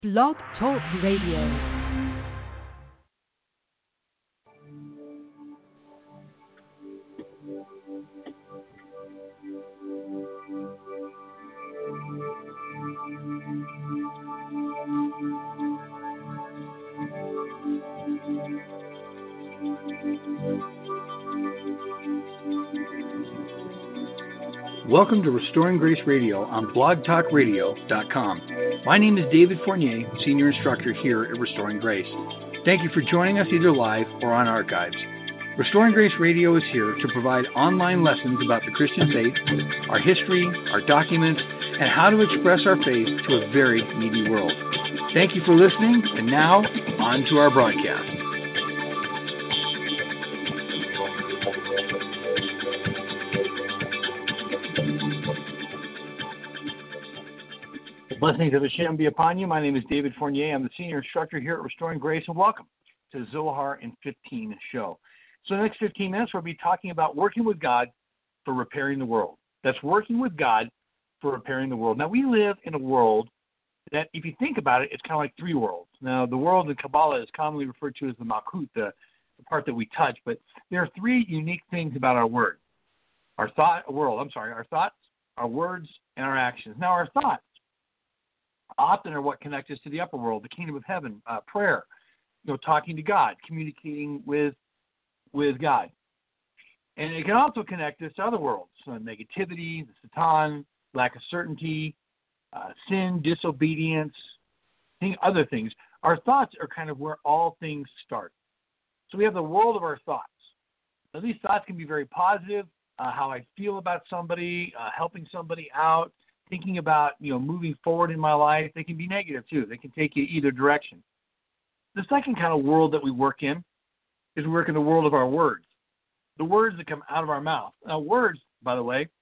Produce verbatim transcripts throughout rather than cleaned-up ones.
Blog Talk Radio. Welcome to Restoring Grace Radio on blog talk radio dot com. My name is David Fournier, Senior Instructor here at Restoring Grace. Thank you for joining us either live or on archives. Restoring Grace Radio is here to provide online lessons about the Christian faith, our history, our documents, and how to express our faith to a very needy world. Thank you for listening, and now, on to our broadcast. Blessings of Hashem be upon you. My name is David Fournier. I'm the Senior Instructor here at Restoring Grace, and welcome to the Zohar in fifteen show. So the next fifteen minutes, we'll be talking about working with God for repairing the world. That's working with God for repairing the world. Now, we live in a world that, if you think about it, it's kind of like three worlds. Now, the world in Kabbalah is commonly referred to as the Malkut, the, the part that we touch, but there are three unique things about our word. Our thought, world, I'm sorry, our thoughts, our words, and our actions. Now, our thoughts often are what connect us to the upper world, the kingdom of heaven, uh, prayer, you know, talking to God, communicating with with God. And it can also connect us to other worlds, so negativity, the Satan, lack of certainty, uh, sin, disobedience, other things. Our thoughts are kind of where all things start. So we have the world of our thoughts. Now, these thoughts can be very positive, uh, how I feel about somebody, uh, helping somebody out, thinking about, you know, moving forward in my life. They can be negative too. They can take you either direction. The second kind of world that we work in is we work in the world of our words, the words that come out of our mouth. Now, words, by the way,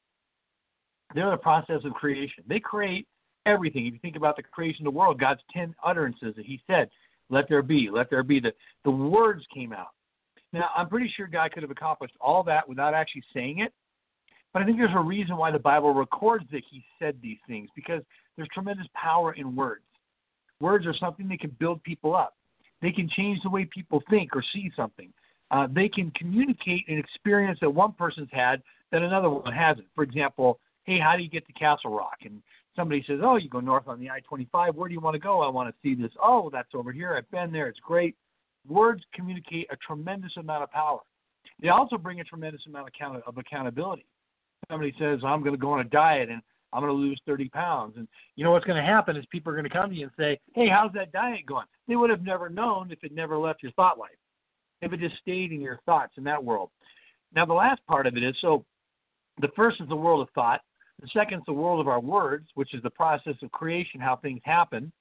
they're the process of creation. They create everything. If you think about the creation of the world, God's ten utterances that he said, let there be, let there be, the, the words came out. Now, I'm pretty sure God could have accomplished all that without actually saying it. But I think there's a reason why the Bible records that he said these things, because there's tremendous power in words. Words are something that can build people up. They can change the way people think or see something. Uh, they can communicate an experience that one person's had that another one hasn't. For example, hey, how do you get to Castle Rock? And somebody says, oh, you go north on the I twenty-five. Where do you want to go? I want to see this. Oh, that's over here. I've been there. It's great. Words communicate a tremendous amount of power. They also bring a tremendous amount of, account- of accountability. Somebody says, I'm going to go on a diet and I'm going to lose thirty pounds. And you know what's going to happen is people are going to come to you and say, hey, how's that diet going? They would have never known if it never left your thought life, if it just stayed in your thoughts in that world. Now, the last part of it is, so the first is the world of thought. The second is the world of our words, which is the process of creation, how things happen.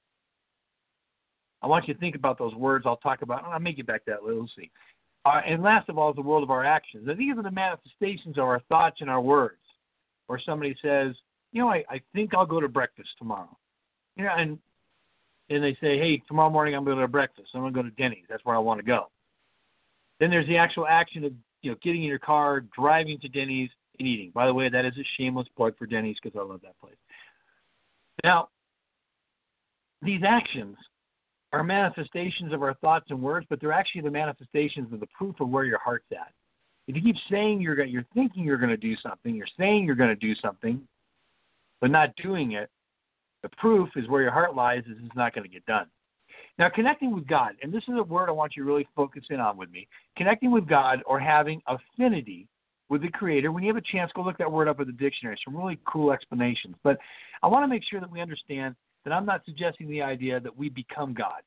I want you to think about those words. I'll talk about, I'll make it back to that. We'll see. Uh, and last of all is the world of our actions. Now, these are the manifestations of our thoughts and our words. Or somebody says, you know, I, I think I'll go to breakfast tomorrow. You know, and and they say, hey, tomorrow morning I'm going to go to breakfast. I'm going to go to Denny's. That's where I want to go. Then there's the actual action of, you know, getting in your car, driving to Denny's, and eating. By the way, that is a shameless plug for Denny's because I love that place. Now, these actions are manifestations of our thoughts and words, but they're actually the manifestations of the proof of where your heart's at. If you keep saying you're going, you're thinking you're going to do something, you're saying you're going to do something, but not doing it, the proof is where your heart lies is it's not going to get done. Now, connecting with God, and this is a word I want you to really focus in on with me, connecting with God or having affinity with the Creator. When you have a chance, go look that word up in the dictionary. Some really cool explanations. But I want to make sure that we understand that I'm not suggesting the idea that we become God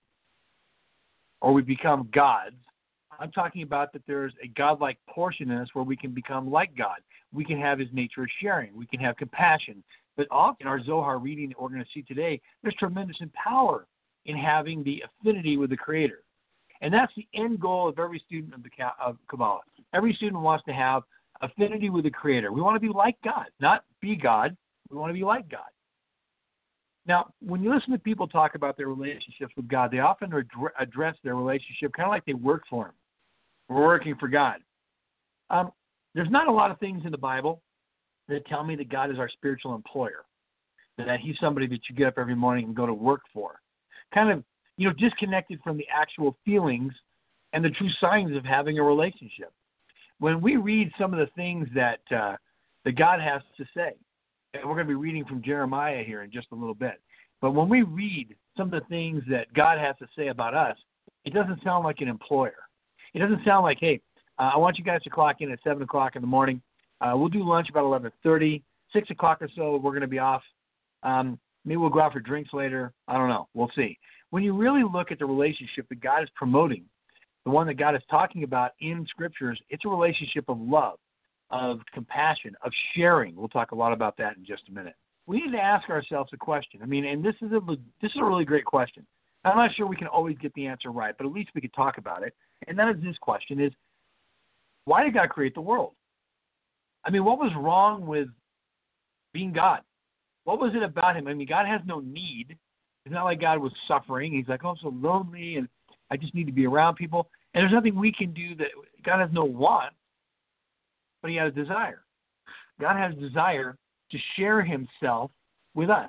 or we become gods. I'm talking about that there's a godlike portion in us where we can become like God. We can have his nature of sharing. We can have compassion. But often in our Zohar reading that we're going to see today, there's tremendous power in having the affinity with the Creator. And that's the end goal of every student of the of Kabbalah. Every student wants to have affinity with the Creator. We want to be like God, not be God. We want to be like God. Now, when you listen to people talk about their relationships with God, they often address their relationship kind of like they work for him. We're working for God. Um, there's not a lot of things in the Bible that tell me that God is our spiritual employer, that he's somebody that you get up every morning and go to work for. kind of, you know, disconnected from the actual feelings and the true signs of having a relationship. When we read some of the things that uh, that God has to say, and we're going to be reading from Jeremiah here in just a little bit, but when we read some of the things that God has to say about us, it doesn't sound like an employer. It doesn't sound like, hey, uh, I want you guys to clock in at seven o'clock in the morning. Uh, we'll do lunch about eleven thirty. six o'clock or so, we're going to be off. Um, maybe we'll go out for drinks later. I don't know. We'll see. When you really look at the relationship that God is promoting, the one that God is talking about in Scriptures, it's a relationship of love, of compassion, of sharing. We'll talk a lot about that in just a minute. We need to ask ourselves a question. I mean, and this is a this is a really great question. I'm not sure we can always get the answer right, but at least we could talk about it. And that is this question is, why did God create the world? I mean, what was wrong with being God? What was it about him? I mean, God has no need. It's not like God was suffering. He's like, oh, I'm so lonely, and I just need to be around people. And there's nothing we can do that God has no want, but he has a desire. God has a desire to share himself with us.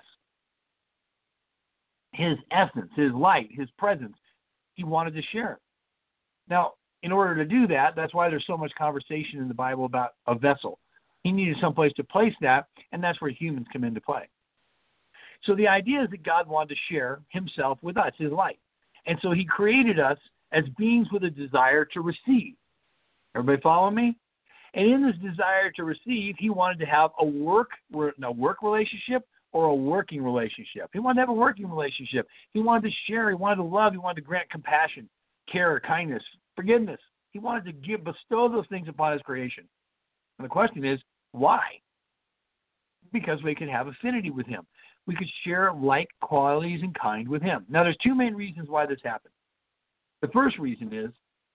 His essence, his light, his presence, he wanted to share it. Now, in order to do that, that's why there's so much conversation in the Bible about a vessel. He needed someplace to place that, and that's where humans come into play. So the idea is that God wanted to share himself with us, his light. And so he created us as beings with a desire to receive. Everybody follow me? And in this desire to receive, he wanted to have a work, a work relationship or a working relationship. He wanted to have a working relationship. He wanted to share. He wanted to love. He wanted to grant compassion, care, kindness, forgiveness. He wanted to give, bestow those things upon his creation. And the question is, why? Because we could have affinity with him. We could share like qualities and kind with him. Now, there's two main reasons why this happened. The first reason is,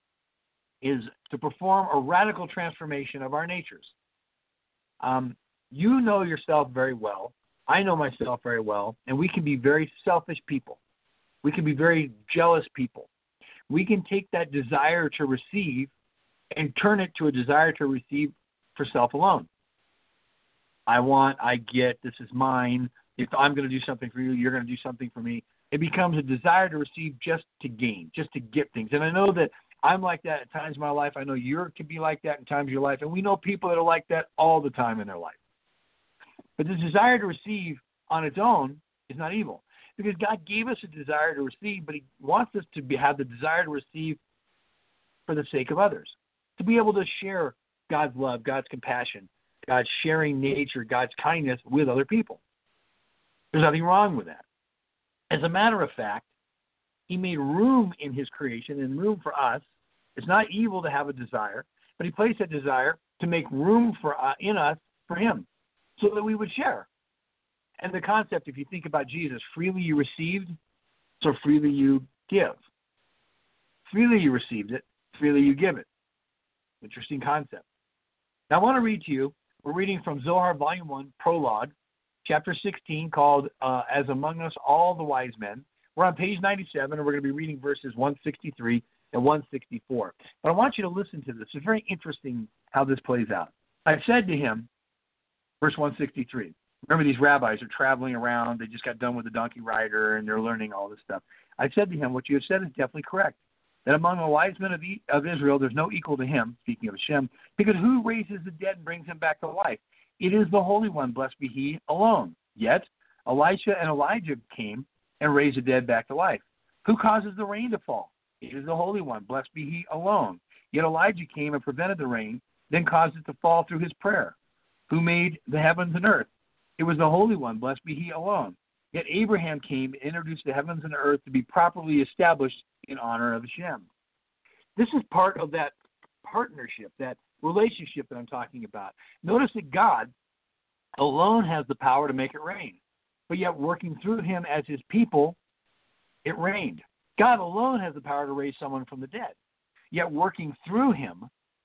is to perform a radical transformation of our natures. Um, you know yourself very well. I know myself very well, and we can be very selfish people. We can be very jealous people. We can take that desire to receive and turn it to a desire to receive for self alone. I want, I get, this is mine. If I'm going to do something for you, you're going to do something for me. It becomes a desire to receive just to gain, just to get things. And I know that I'm like that at times in my life. I know you can be like that in times of your life. And we know people that are like that all the time in their life. But the desire to receive on its own is not evil. Because God gave us a desire to receive, but he wants us to be, have the desire to receive for the sake of others. To be able to share God's love, God's compassion, God's sharing nature, God's kindness with other people. There's nothing wrong with that. As a matter of fact, he made room in his creation and room for us. It's not evil to have a desire, but he placed that desire to make room for uh, in us for him so that we would share. And the concept, if you think about Jesus, freely you received, so freely you give. Freely you received it, freely you give it. Interesting concept. Now I want to read to you, we're reading from Zohar Volume one, Prologue, Chapter sixteen, called uh, As Among Us All the Wise Men. We're on page ninety-seven, and we're going to be reading verses one sixty-three and one sixty-four. But I want you to listen to this. It's very interesting how this plays out. I said to him, verse one sixty-three, remember these rabbis are traveling around. They just got done with the donkey rider, and they're learning all this stuff. I said to him, what you have said is definitely correct, that among the wise men of, e- of Israel, there's no equal to him, speaking of Hashem, because who raises the dead and brings him back to life? It is the Holy One, blessed be he alone. Yet Elisha and Elijah came and raised the dead back to life. Who causes the rain to fall? It is the Holy One, blessed be he alone. Yet Elijah came and prevented the rain, then caused it to fall through his prayer. Who made the heavens and earth? It was the Holy One, blessed be he alone. Yet Abraham came and introduced the heavens and earth to be properly established in honor of Hashem. This is part of that partnership, that relationship that I'm talking about. Notice that God alone has the power to make it rain, but yet working through him as his people, it rained. God alone has the power to raise someone from the dead, yet working through him,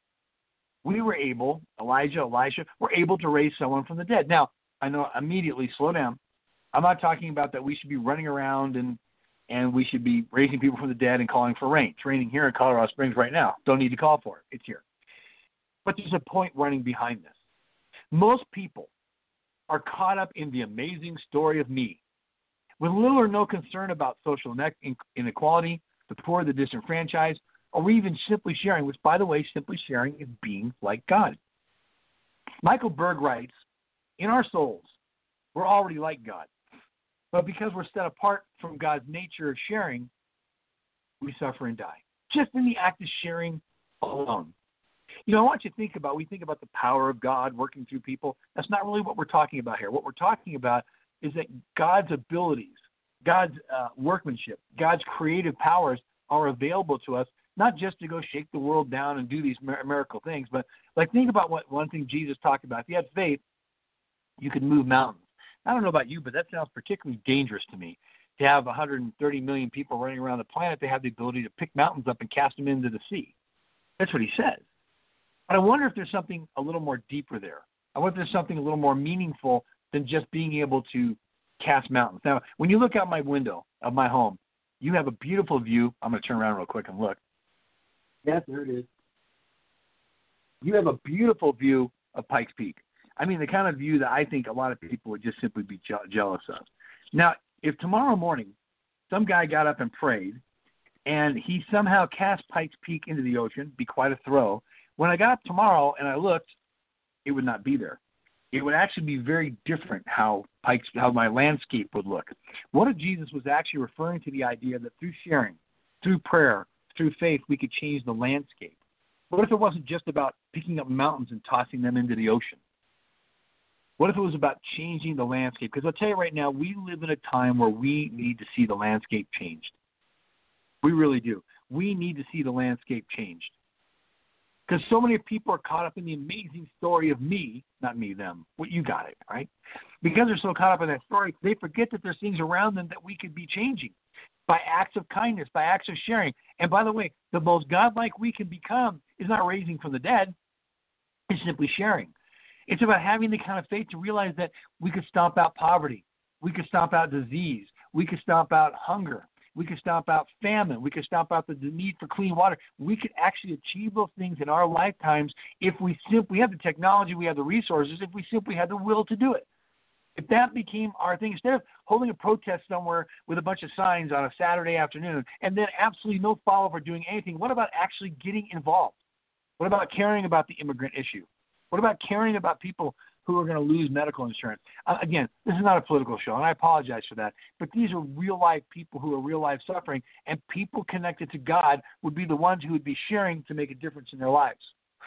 we were able, Elijah, Elisha, were able to raise someone from the dead. Now, I know immediately, slow down. I'm not talking about that we should be running around and and we should be raising people from the dead and calling for rain. It's raining here in Colorado Springs right now. Don't need to call for it. It's here. But there's a point running behind this. Most people are caught up in the amazing story of me. with little or no concern about social inequality, the poor, the disenfranchised, or even simply sharing, which, by the way, simply sharing is being like God. Michael Berg writes, in our souls, we're already like God. But because we're set apart from God's nature of sharing, we suffer and die. Just in the act of sharing alone. You know, I want you to think about, we think about the power of God working through people. That's not really what we're talking about here. What we're talking about is that God's abilities, God's uh, workmanship, God's creative powers are available to us, not just to go shake the world down and do these miracle things, but like think about what one thing Jesus talked about. If you had faith, you could move mountains. I don't know about you, but that sounds particularly dangerous to me. To have one hundred thirty million people running around the planet, they have the ability to pick mountains up and cast them into the sea. That's what he says. But I wonder if there's something a little more deeper there. I wonder if there's something a little more meaningful than just being able to cast mountains. Now, when you look out my window of my home, you have a beautiful view. I'm going to turn around real quick and look. Yes, there it is. You have a beautiful view of Pikes Peak. I mean, the kind of view that I think a lot of people would just simply be je- jealous of. Now, if tomorrow morning some guy got up and prayed and he somehow cast Pikes Peak into the ocean, be quite a throw. When I got up tomorrow and I looked, it would not be there. It would actually be very different how Pikes, how my landscape would look. What if Jesus was actually referring to the idea that through sharing, through prayer, through faith, we could change the landscape? What if it wasn't just about picking up mountains and tossing them into the ocean? What if it was about changing the landscape? Because I'll tell you right now, we live in a time where we need to see the landscape changed. We really do. We need to see the landscape changed. Because so many people are caught up in the amazing story of me, not me, them. Well, you got it, right? Because they're so caught up in that story, they forget that there's things around them that we could be changing by acts of kindness, by acts of sharing. And by the way, the most godlike we can become is not raising from the dead. It's simply sharing. It's about having the kind of faith to realize that we could stomp out poverty. We could stomp out disease. We could stomp out hunger. We could stomp out famine. We could stomp out the need for clean water. We could actually achieve those things in our lifetimes if we simply have the technology, we have the resources, if we simply had the will to do it. If that became our thing, instead of holding a protest somewhere with a bunch of signs on a Saturday afternoon and then absolutely no follow-up or doing anything, what about actually getting involved? What about caring about the immigrant issue? What about caring about people who are going to lose medical insurance? Uh, again, this is not a political show, and I apologize for that, but these are real-life people who are real-life suffering, and people connected to God would be the ones who would be sharing to make a difference in their lives.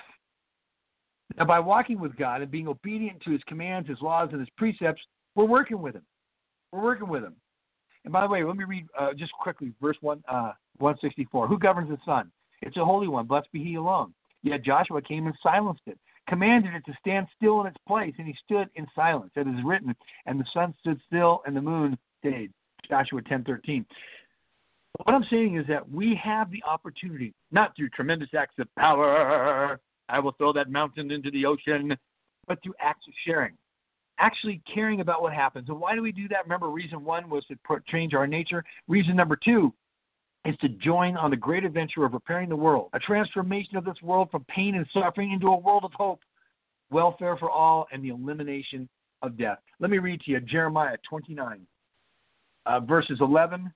Now, by walking with God and being obedient to his commands, his laws, and his precepts, we're working with him. We're working with him. And by the way, let me read uh, just quickly verse one, uh, one sixty-four. Who governs the sun? It's a holy one. Blessed be he alone. Yet Joshua came and silenced it, commanded it to stand still in its place, and he stood in silence. It is written, and the sun stood still, and the moon stayed. Joshua ten thirteen. What I'm saying is that we have the opportunity, not through tremendous acts of power, I will throw that mountain into the ocean, but through acts of sharing, actually caring about what happens. And why do we do that? Remember, reason one was to change our nature. Reason number two is to join on the great adventure of repairing the world, a transformation of this world from pain and suffering into a world of hope, welfare for all, and the elimination of death. Let me read to you Jeremiah twenty-nine, uh, verses eleven.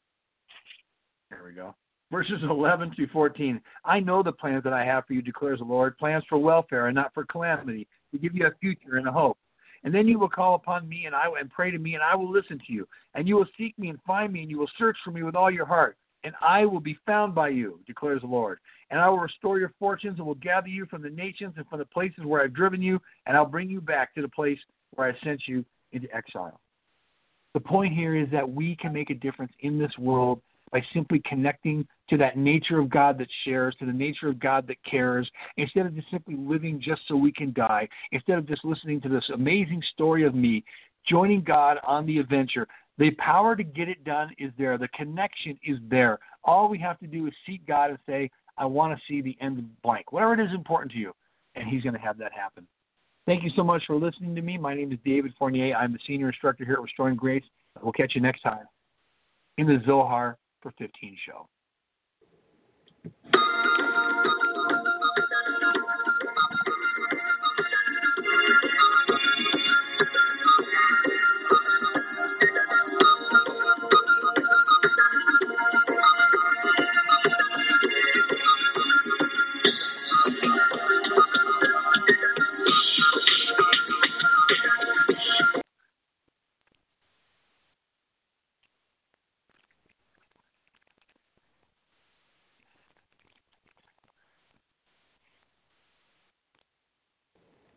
There we go. Verses eleven through fourteen. I know the plans that I have for you, declares the Lord, plans for welfare and not for calamity, to give you a future and a hope. And then you will call upon me and I and pray to me, and I will listen to you. And you will seek me and find me, and you will search for me with all your heart. And I will be found by you, declares the Lord. And I will restore your fortunes and will gather you from the nations and from the places where I've driven you, and I'll bring you back to the place where I sent you into exile. The point here is that we can make a difference in this world by simply connecting to that nature of God that shares, to the nature of God that cares, instead of just simply living just so we can die, instead of just listening to this amazing story of me, joining God on the adventure. The power to get it done is there. The connection is there. All we have to do is seek God and say, I want to see the end of blank, whatever it is important to you, and he's going to have that happen. Thank you so much for listening to me. My name is David Fournier. I'm the senior instructor here at Restoring Grace. We'll catch you next time in the Zohar for fifteen show.